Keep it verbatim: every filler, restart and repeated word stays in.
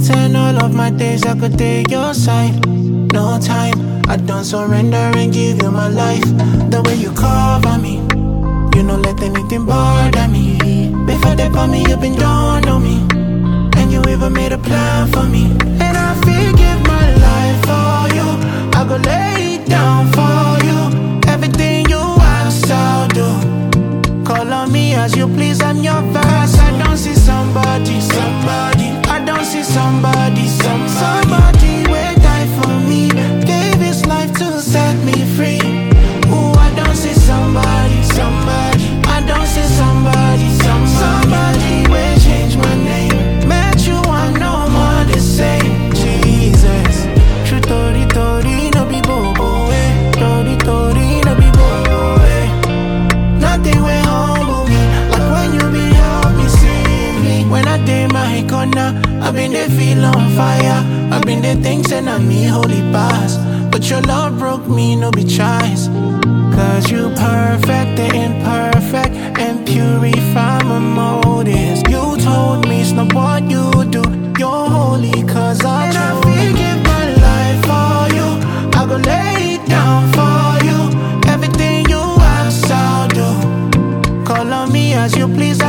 nights and all of my days I could take your side. No time, I don't surrender and give you my life. The way you cover me, you don't let anything bother me. Before they put me, you been down on me, and you even made a plan for me. And I forgive my life for you, I go lay it down for you. Everything you ask, I'll do. Call on me as you please, I'm your verse. I don't see somebody, somebody. I don't see somebody, somebody. Somebody will die for me, gave his life to set me free. Ooh, I don't see somebody, somebody. I don't see somebody, somebody. Somebody will change my name. Met you, I no more the same. Jesus, true tori tori, no be bobo eh. Tori tori, no be bobo eh. Nothing will humble me like when you be help me see me. When I did my corner, I been there feel on fire. I been there things and I me holy past. But your love broke me, no be choice. Cause you perfect the imperfect and purify my motives. You told me it's not what you do, you're holy cause I and chose. I forgive my life for you, I go lay it down for you. Everything you ask I'll do. Call on me as you please,